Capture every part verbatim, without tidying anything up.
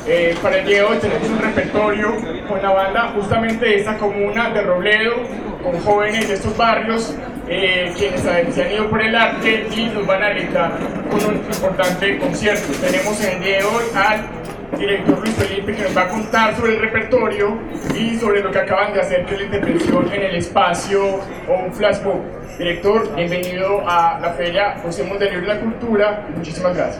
Eh, para el día de hoy tenemos un repertorio con la banda justamente de esta comuna de Robledo, con jóvenes de estos barrios, eh, quienes se han ido por el arte y nos van a alentar con un importante concierto. Tenemos en el día de hoy al director Luis Felipe, que nos va a contar sobre el repertorio y sobre lo que acaban de hacer, que es la intervención en el espacio o un flash mob. Director, bienvenido a la Feria José Montenegro de la Cultura. Muchísimas gracias.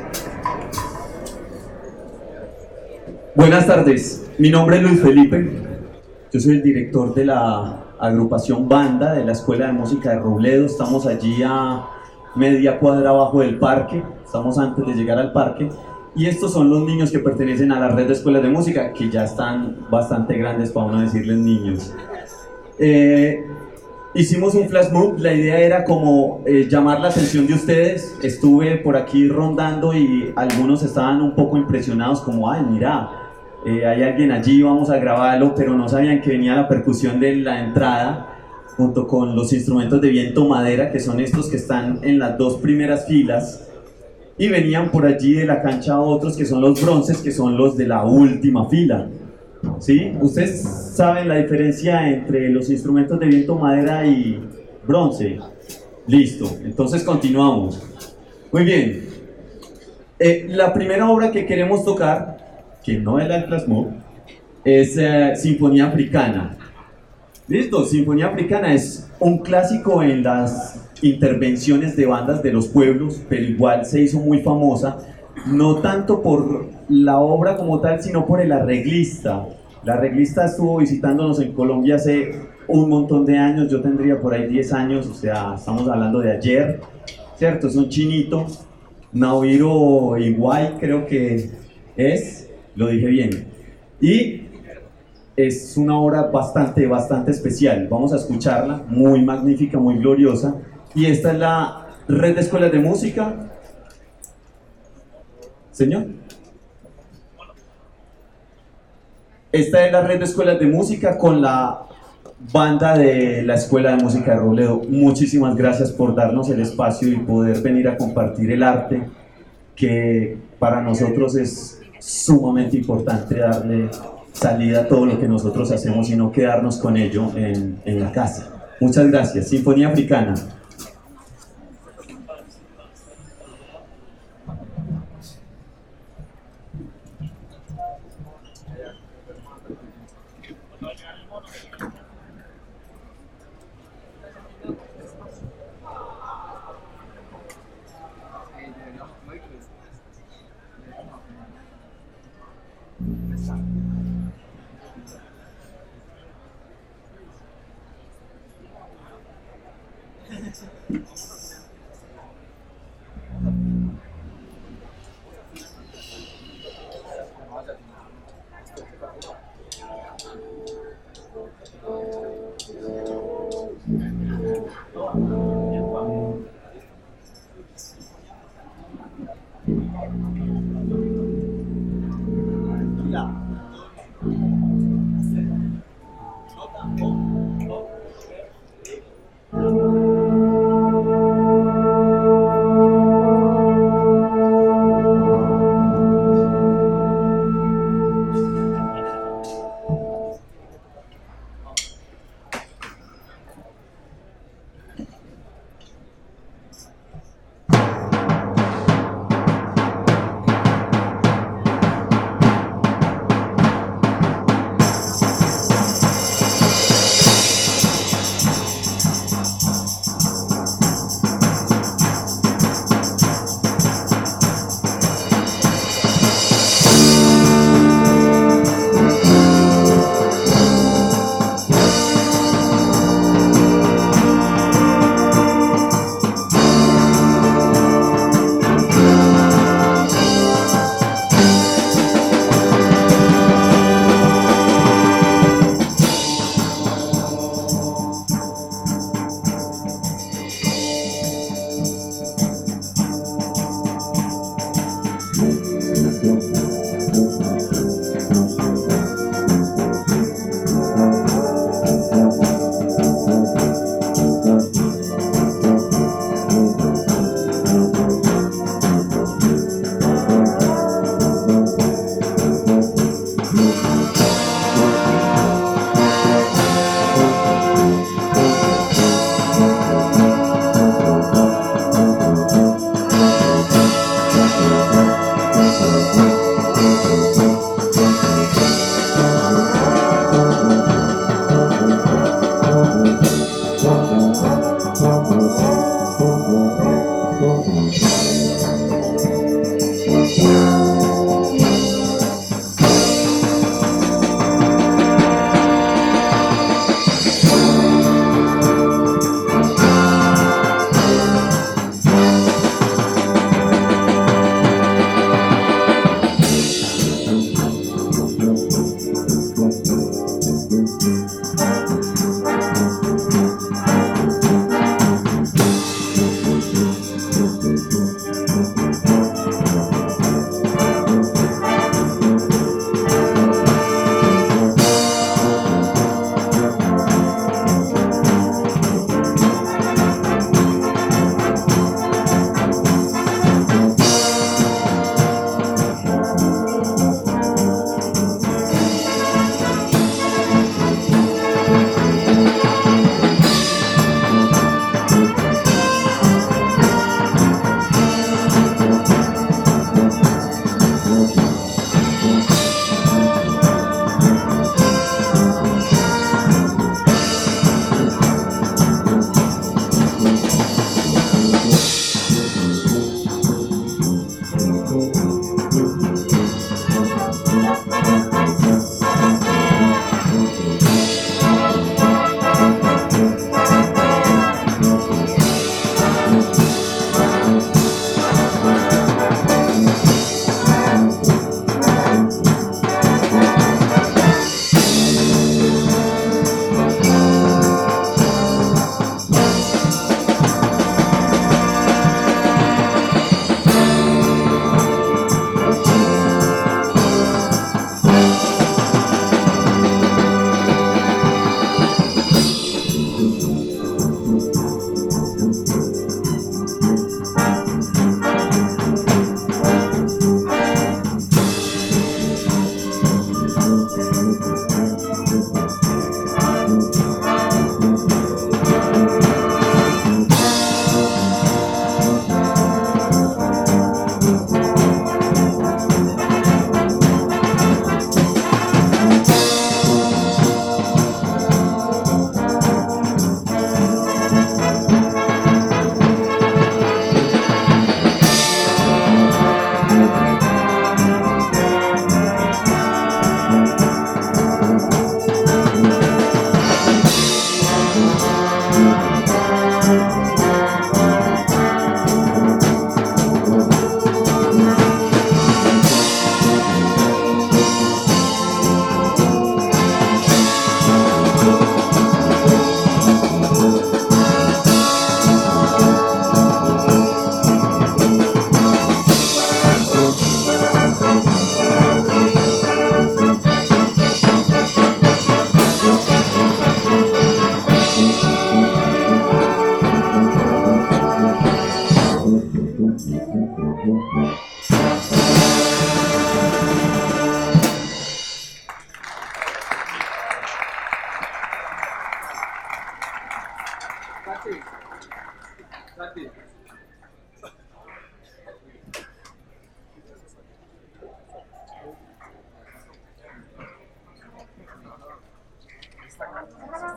Buenas tardes, mi nombre es Luis Felipe, yo soy el director de la agrupación Banda de la Escuela de Música de Robledo. Estamos allí a media cuadra abajo del parque, estamos antes de llegar al parque, y estos son los niños que pertenecen a la red de escuelas de música, que ya están bastante grandes para uno decirles niños. Eh, hicimos un flash mob, la idea era como eh, llamar la atención de ustedes. Estuve por aquí rondando y algunos estaban un poco impresionados, como, ay, mira, Eh, hay alguien allí, vamos a grabarlo, pero no sabían que venía la percusión de la entrada junto con los instrumentos de viento madera, que son estos que están en las dos primeras filas, y venían por allí de la cancha otros que son los bronces, que son los de la última fila. ¿Sí? ¿Ustedes saben la diferencia entre los instrumentos de viento madera y bronce? Listo, entonces continuamos. Muy bien. Eh, la primera obra que queremos tocar, que no es la flash mob, es eh, Sinfonía Africana. Listo, Sinfonía Africana es un clásico en las intervenciones de bandas de los pueblos, pero igual se hizo muy famosa, no tanto por la obra como tal, sino por el arreglista. El arreglista estuvo visitándonos en Colombia hace un montón de años, yo tendría por ahí diez años, o sea, estamos hablando de ayer, ¿cierto? Es un chinito, Naohiro Iwai creo que es. Lo dije bien. Y es una obra bastante, bastante especial. Vamos a escucharla, muy magnífica, muy gloriosa. Y esta es la red de escuelas de música. Señor. Esta es la red de escuelas de música con la banda de la Escuela de Música de Robledo. Muchísimas gracias por darnos el espacio y poder venir a compartir el arte, que para nosotros es sumamente importante darle salida a todo lo que nosotros hacemos y no quedarnos con ello en, en la casa. Muchas gracias. Sinfonía Africana.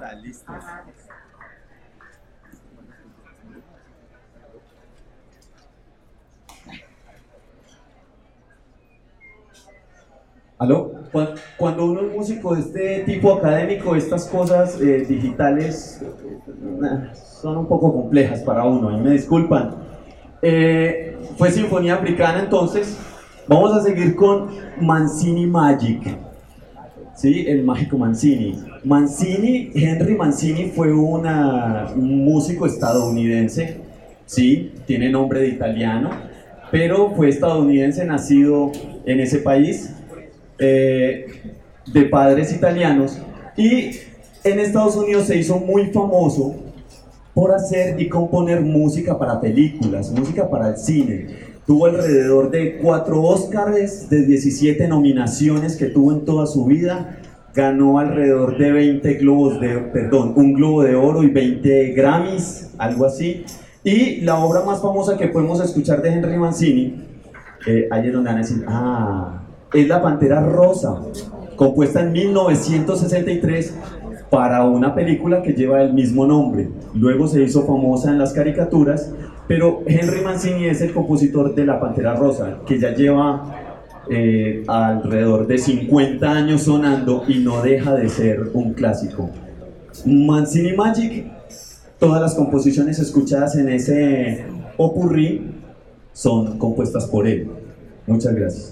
Ya, listo. ¿Aló? Cuan- Cuando uno es músico de este tipo académico, estas cosas eh, digitales eh, son un poco complejas para uno, y me disculpan. Eh, fue Sinfonía Africana entonces. Vamos a seguir con Mancini Magic. Sí, el mágico Mancini. Mancini, Henry Mancini fue una- un músico estadounidense, sí, tiene nombre de italiano, pero fue estadounidense, nacido en ese país, eh, de padres italianos, y en Estados Unidos se hizo muy famoso por hacer y componer música para películas, música para el cine. Tuvo alrededor de cuatro Óscares, de diecisiete nominaciones que tuvo en toda su vida. Ganó alrededor de veinte globos de, perdón, un globo de oro y veinte Grammys, algo así. Y la obra más famosa que podemos escuchar de Henry Mancini, eh, ahí es donde van a decir, ah, es La Pantera Rosa, compuesta en mil novecientos sesenta y tres para una película que lleva el mismo nombre. Luego se hizo famosa en las caricaturas, pero Henry Mancini es el compositor de La Pantera Rosa, que ya lleva eh, alrededor de cincuenta años sonando y no deja de ser un clásico. Mancini Magic, todas las composiciones escuchadas en ese popurrí son compuestas por él. Muchas gracias.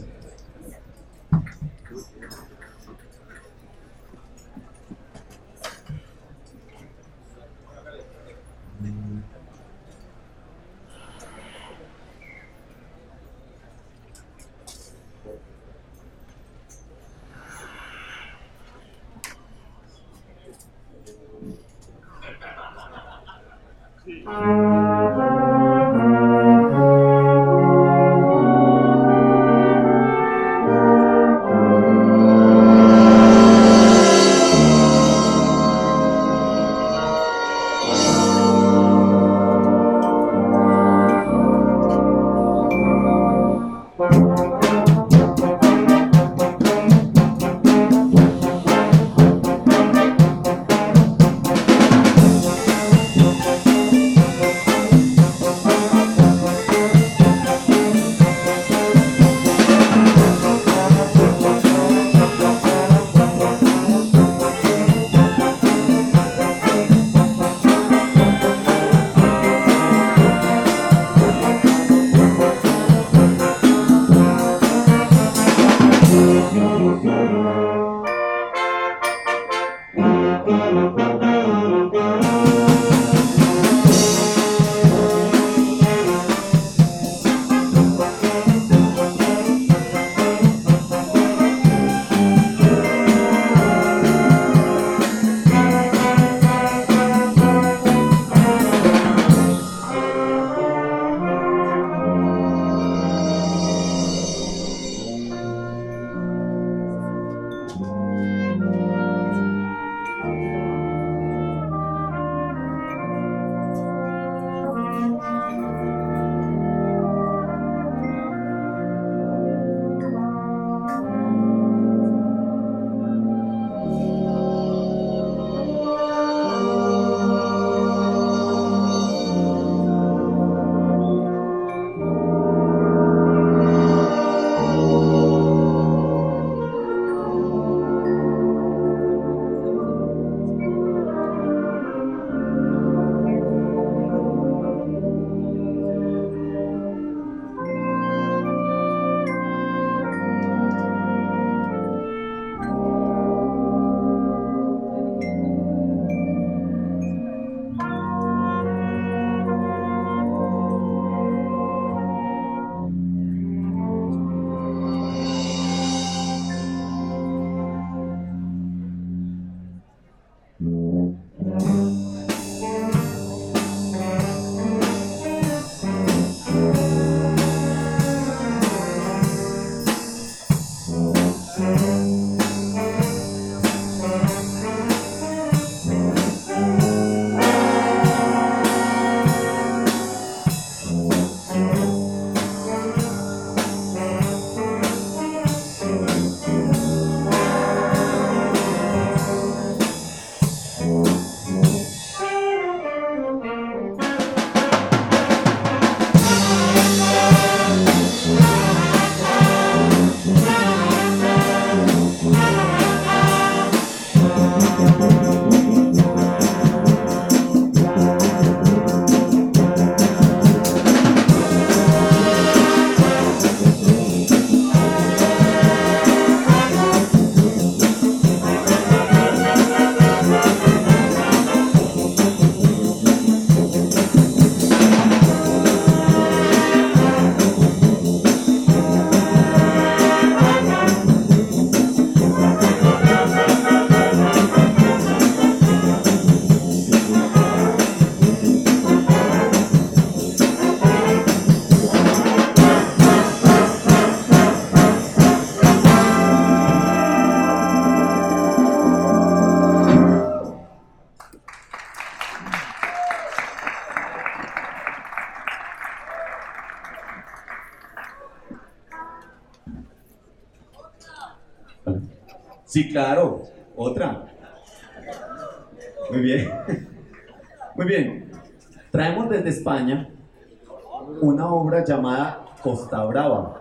Sí, claro, otra. Muy bien. Muy bien. Traemos desde España una obra llamada Costa Brava.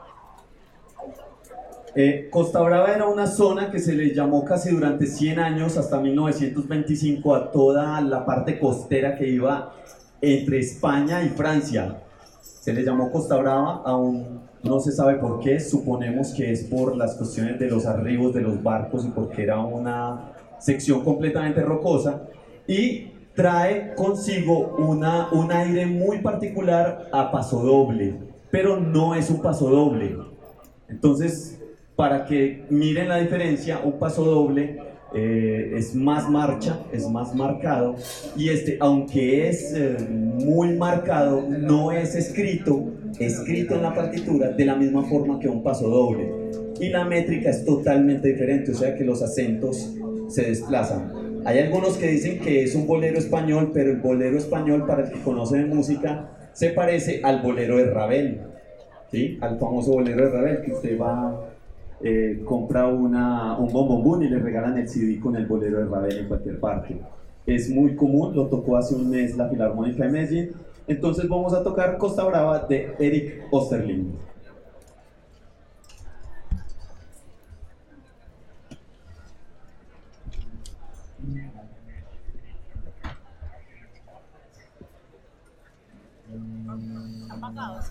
Eh, Costa Brava era una zona que se le llamó casi durante cien años, hasta mil novecientos veinticinco, a toda la parte costera que iba entre España y Francia. Se le llamó Costa Brava, aún no se sabe por qué, suponemos que es por las cuestiones de los arribos de los barcos y porque era una sección completamente rocosa, y trae consigo una, un aire muy particular a pasodoble, pero no es un pasodoble. Entonces, para que miren la diferencia, un pasodoble eh, es más marcha, es más marcado, y este, aunque es eh, muy marcado, no es escrito, escrito en la partitura de la misma forma que un pasodoble. Y la métrica es totalmente diferente, o sea que los acentos se desplazan. Hay algunos que dicen que es un bolero español, pero el bolero español, para el que conoce de música, se parece al bolero de Ravel, ¿sí? Al famoso bolero de Ravel, que usted va, eh, compra una, un bombombón y le regalan el C D con el bolero de Ravel en cualquier parte. Es muy común, lo tocó hace un mes la Filarmónica de Medellín. Entonces vamos a tocar Costa Brava de Eric Osterling. Apagados.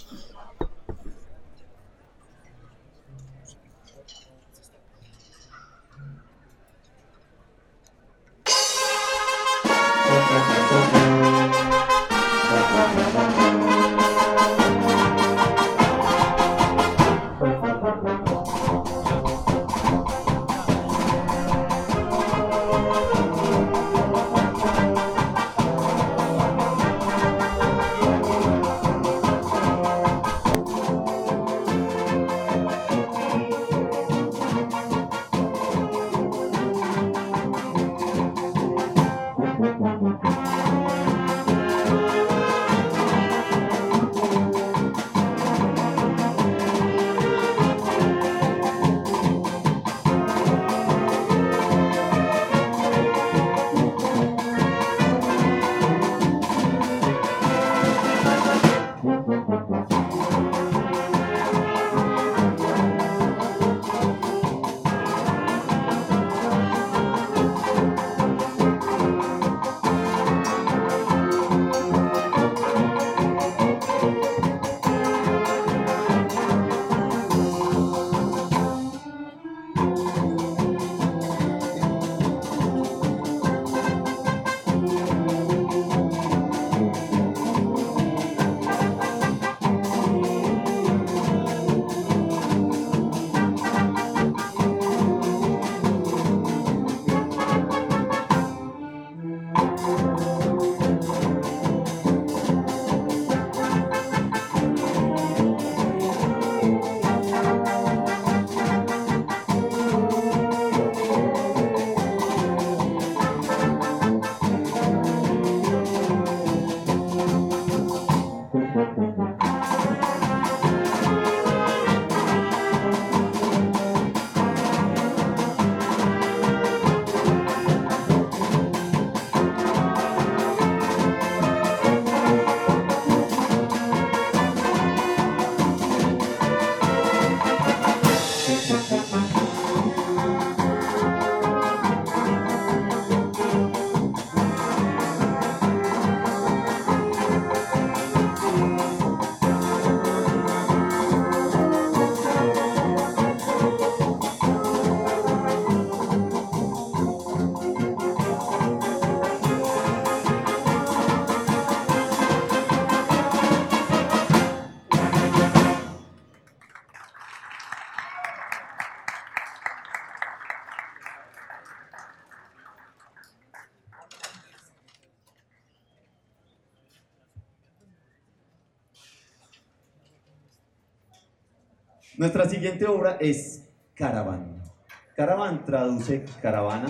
Nuestra siguiente obra es Caravan. Caravan traduce caravana,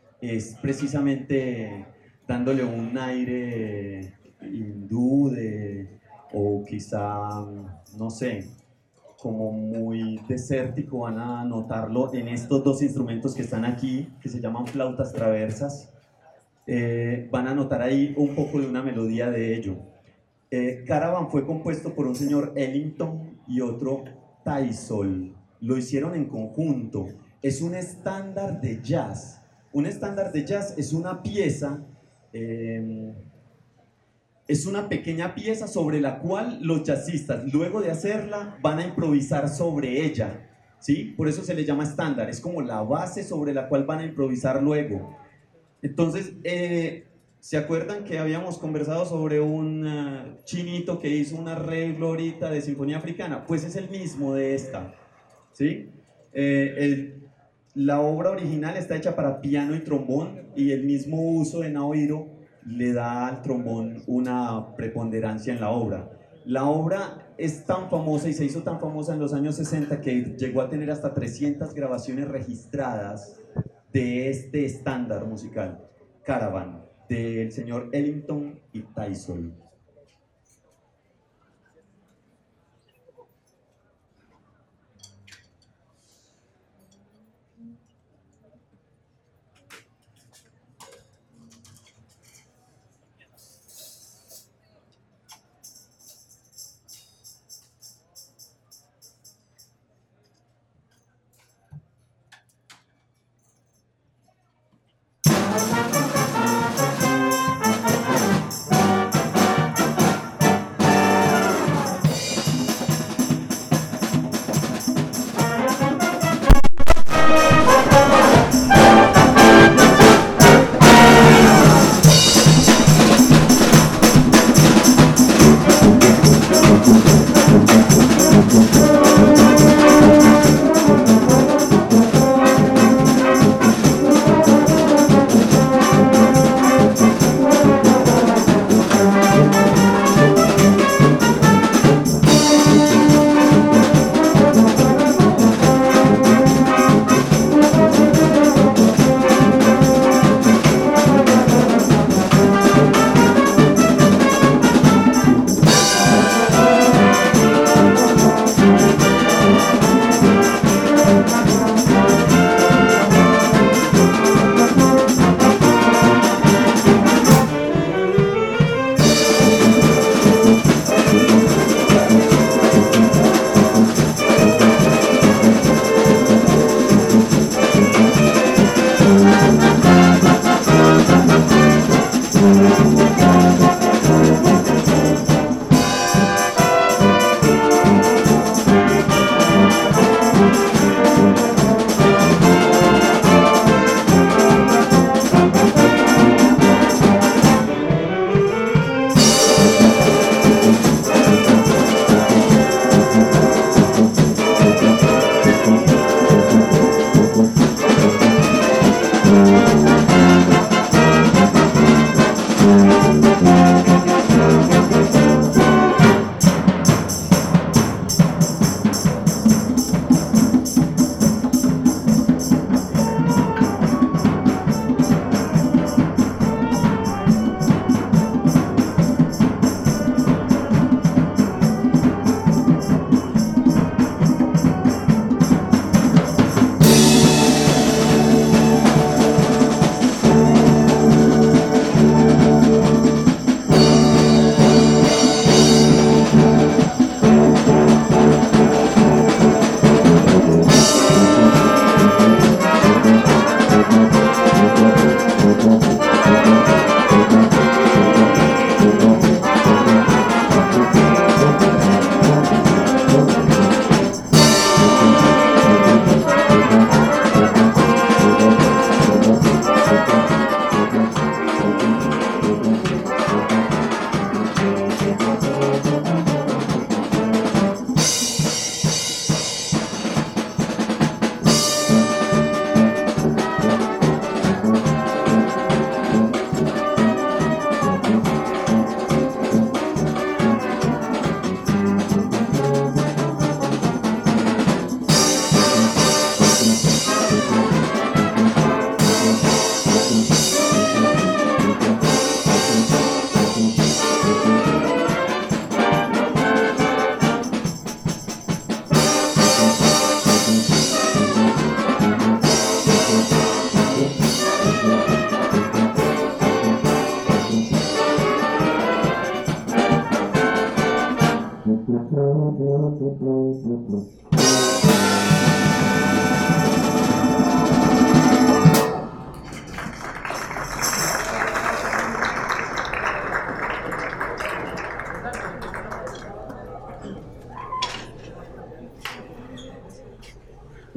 es precisamente dándole un aire hindú de, o quizá, no sé, como muy desértico, van a notarlo en estos dos instrumentos que están aquí, que se llaman flautas traversas. Eh, van a notar ahí un poco de una melodía de ello. Eh, Caravan fue compuesto por un señor Ellington y otro Taisol. Lo hicieron en conjunto. Es un estándar de jazz. Un estándar de jazz es una pieza, eh, es una pequeña pieza sobre la cual los jazzistas, luego de hacerla, van a improvisar sobre ella, ¿sí? Por eso se le llama estándar. Es como la base sobre la cual van a improvisar luego. Entonces, eh, ¿se acuerdan que habíamos conversado sobre un uh, chinito que hizo un arreglo ahorita de Sinfonía Africana? Pues es el mismo de esta, ¿sí? Eh, el, la obra original está hecha para piano y trombón, y el mismo uso de Naohiro le da al trombón una preponderancia en la obra. La obra es tan famosa y se hizo tan famosa en los años sesenta que llegó a tener hasta trescientas grabaciones registradas de este estándar musical, Caravan, del señor Ellington y Taisol.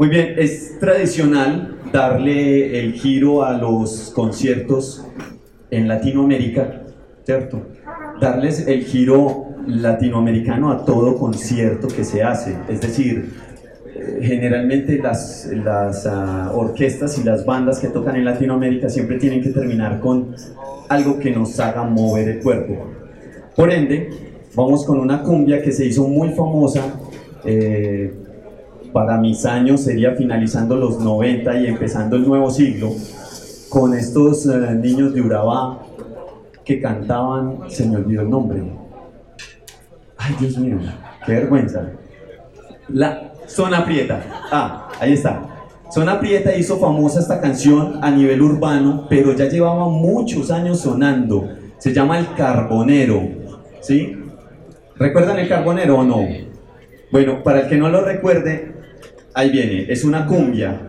Muy bien, es tradicional darle el giro a los conciertos en Latinoamérica, ¿cierto? Darles el giro latinoamericano a todo concierto que se hace, es decir, eh, generalmente las, las uh, orquestas y las bandas que tocan en Latinoamérica siempre tienen que terminar con algo que nos haga mover el cuerpo. Por ende, vamos con una cumbia que se hizo muy famosa, eh, para mis años sería finalizando los noventa y empezando el nuevo siglo, con estos uh, niños de Urabá que cantaban, se me olvidó el nombre. Ay, Dios mío, qué vergüenza. La Zona Prieta. Ah, ahí está. Zona Prieta hizo famosa esta canción a nivel urbano, pero ya llevaba muchos años sonando. Se llama El Carbonero, ¿sí? ¿Recuerdan El Carbonero o no? Bueno, para el que no lo recuerde, ahí viene. Es una cumbia.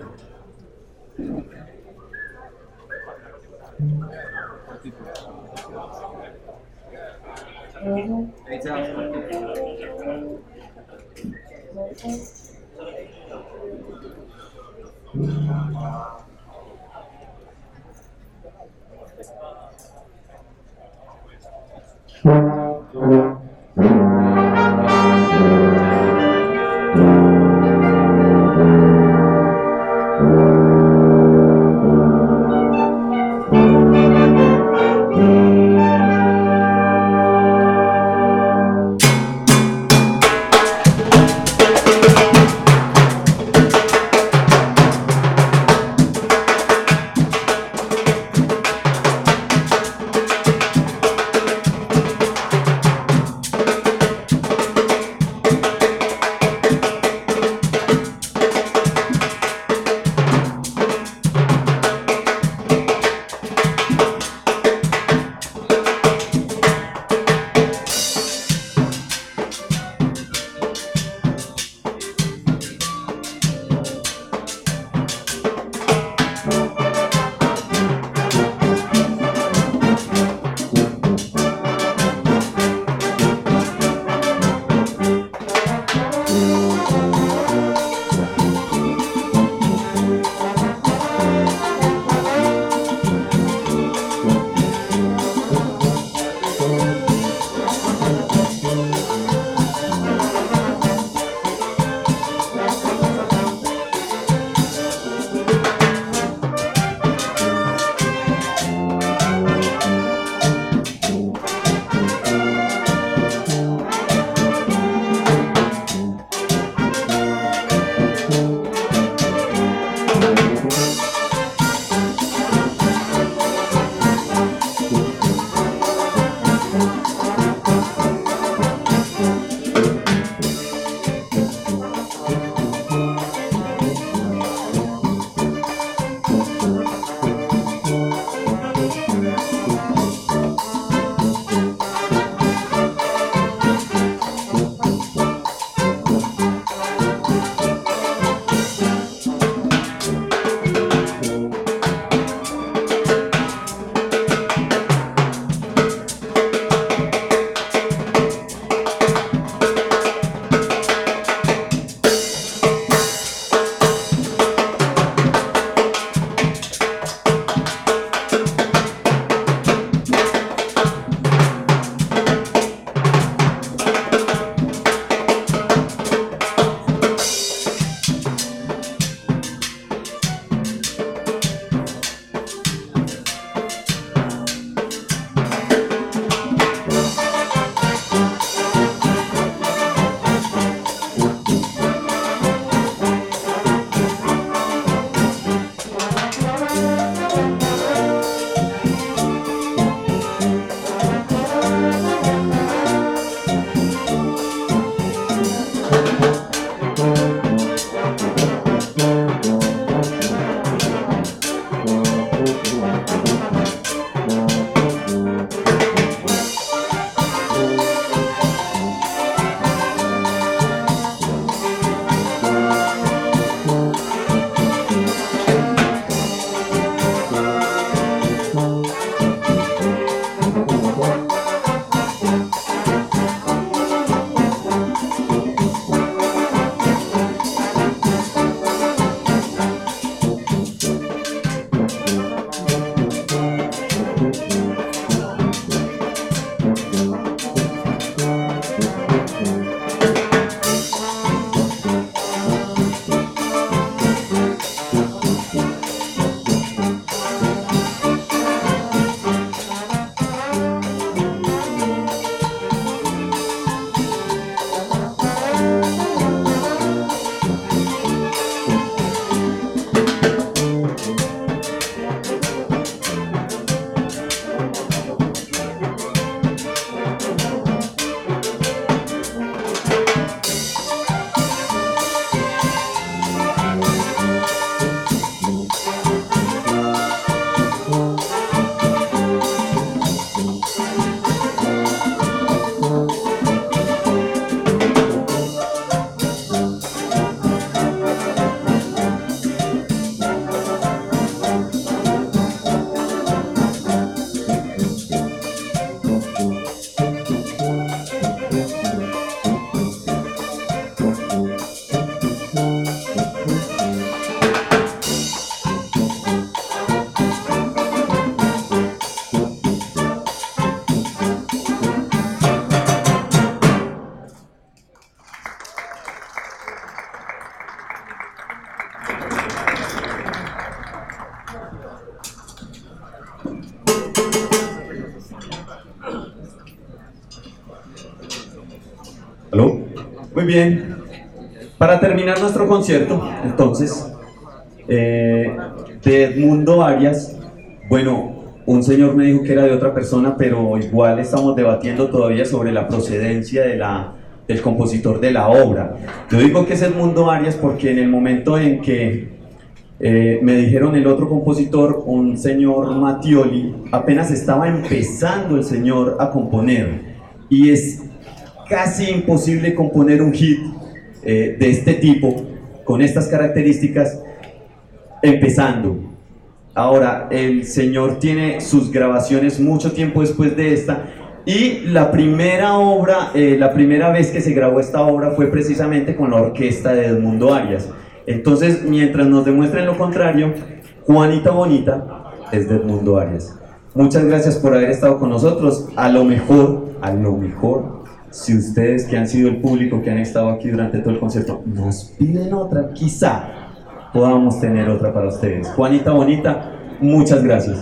Muy bien, para terminar nuestro concierto, entonces, eh, de Edmundo Arias, bueno, un señor me dijo que era de otra persona, pero igual estamos debatiendo todavía sobre la procedencia de la, del compositor de la obra. Yo digo que es Edmundo Arias porque en el momento en que eh, me dijeron el otro compositor, un señor Mattioli, apenas estaba empezando el señor a componer, y es casi imposible componer un hit eh, de este tipo, con estas características, empezando. Ahora, el señor tiene sus grabaciones mucho tiempo después de esta, y la primera obra, eh, la primera vez que se grabó esta obra fue precisamente con la orquesta de Edmundo Arias. Entonces, mientras nos demuestren lo contrario, Juanita Bonita es de Edmundo Arias. Muchas gracias por haber estado con nosotros. A lo mejor, a lo mejor, si ustedes que han sido el público que han estado aquí durante todo el concierto nos piden otra, quizá podamos tener otra para ustedes. Juanita Bonita, muchas gracias.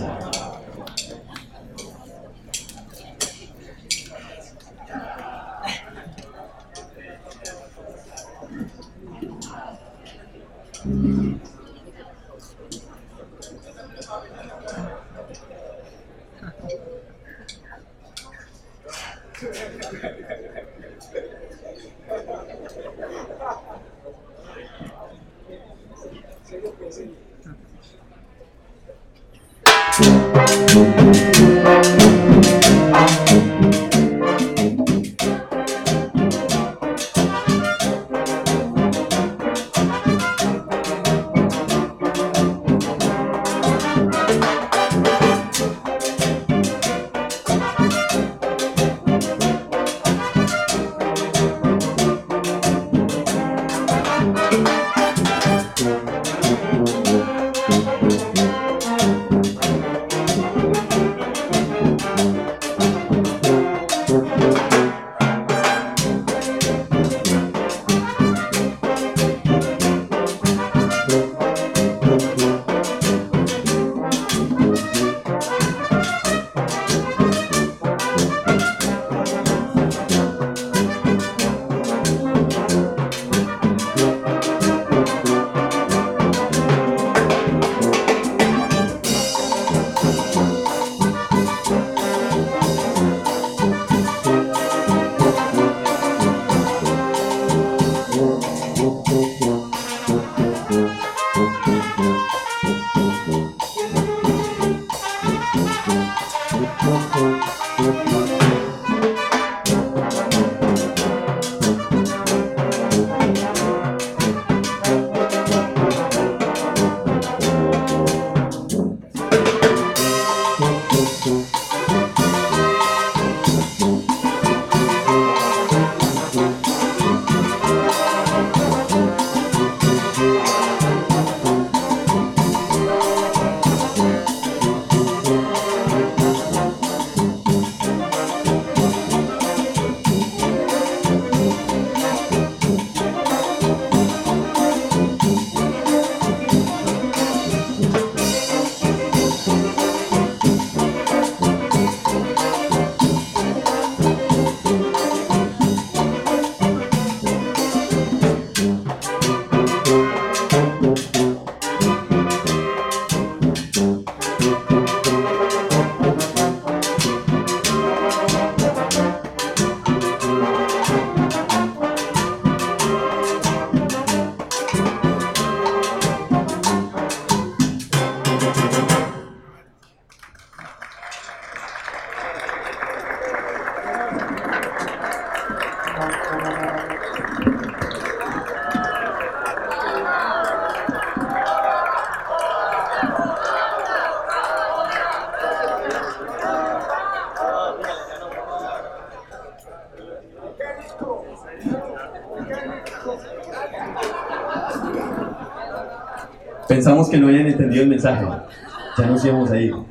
Pensamos que no habían entendido el mensaje. Ya nos íbamos a ir.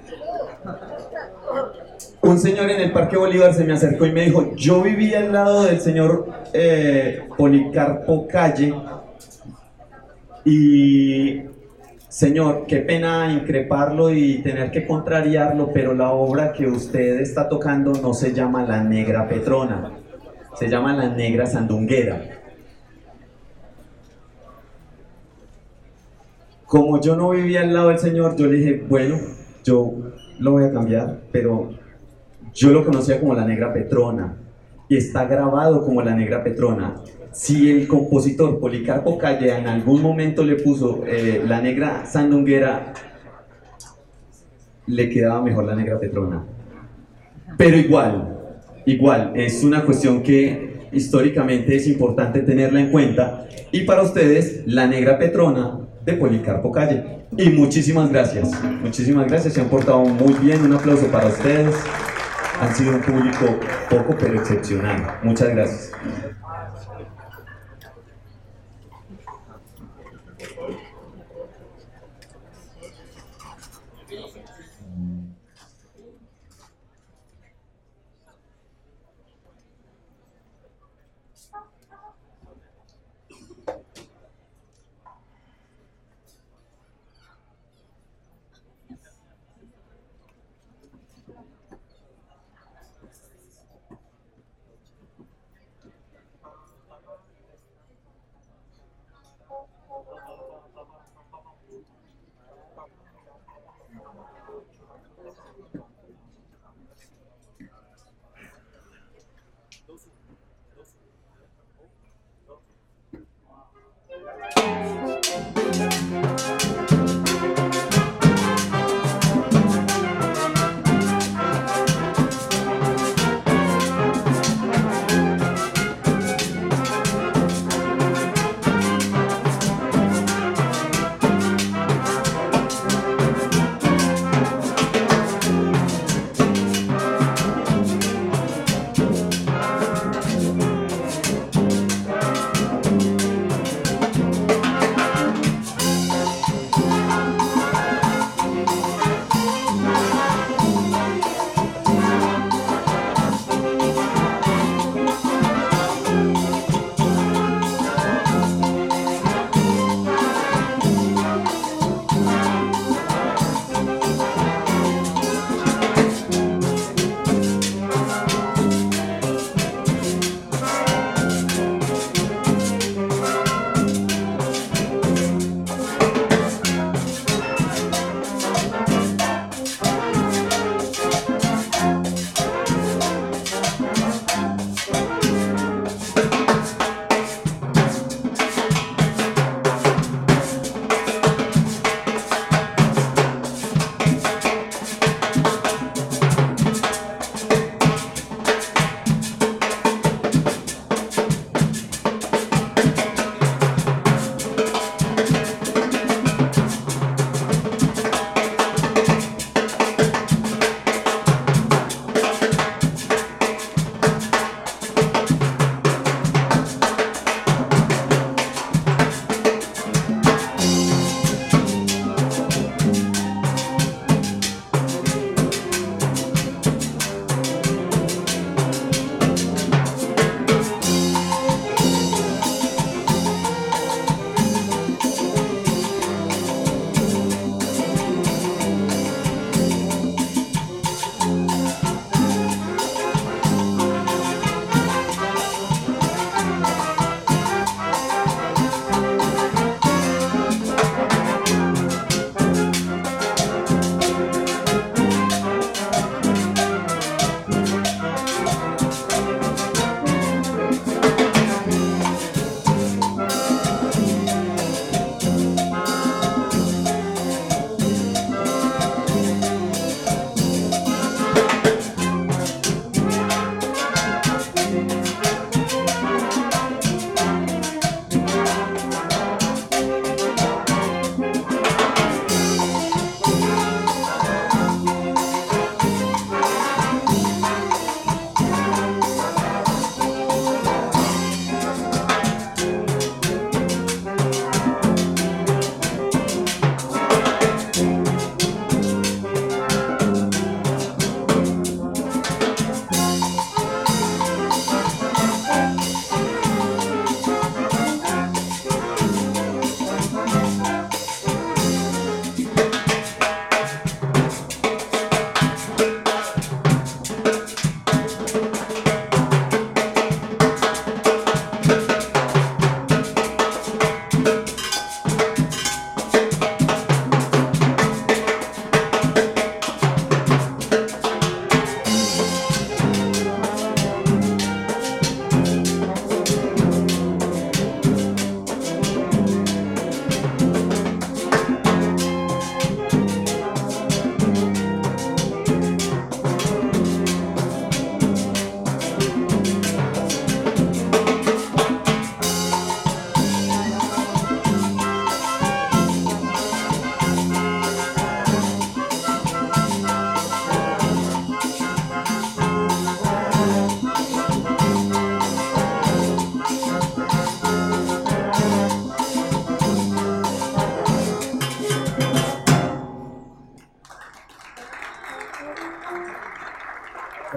Un señor en el Parque Bolívar se me acercó y me dijo: yo vivía al lado del señor eh, Policarpo Calle y, señor, qué pena increparlo y tener que contrariarlo, pero la obra que usted está tocando no se llama La Negra Petrona, se llama La Negra Sandunguera. como yo no vivía al lado del Señor, yo le dije, bueno, yo lo voy a cambiar, pero yo lo conocía como la Negra Petrona, y está grabado como la Negra Petrona. Si el compositor Policarpo Calle en algún momento le puso eh, la Negra Sandunguera, le quedaba mejor la Negra Petrona. Pero igual, igual, es una cuestión que históricamente es importante tenerla en cuenta. Y para ustedes, la Negra Petrona de Policarpo Calle. Y muchísimas gracias, muchísimas gracias, se han portado muy bien, un aplauso para ustedes. Han sido un público poco pero excepcional. Muchas gracias.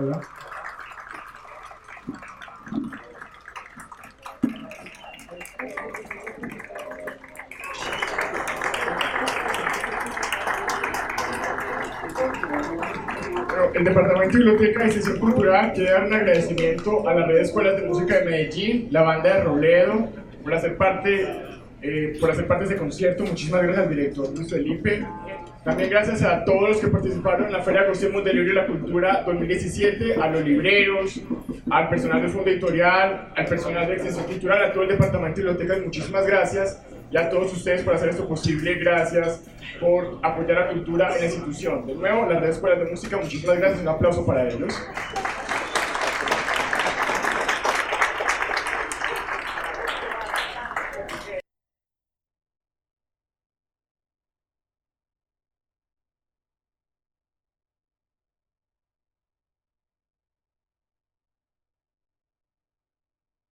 ¿verdad? Bueno, el Departamento de Biblioteca y Extensión Cultural quiere dar un agradecimiento a la Red de Escuelas de Música de Medellín, la Banda de Robledo, por hacer parte, eh, por hacer parte de ese concierto. Muchísimas gracias al director Luis Felipe. También gracias a todos los que participaron en la Feria Gocemos del Libro y la Cultura dos mil diecisiete, a los libreros, al personal del Fondo Editorial, al personal de Extensión Cultural, a todo el Departamento de Bibliotecas, muchísimas gracias. Y a todos ustedes por hacer esto posible, gracias por apoyar la cultura en la institución. De nuevo, las redes escuelas de música, muchísimas gracias, un aplauso para ellos.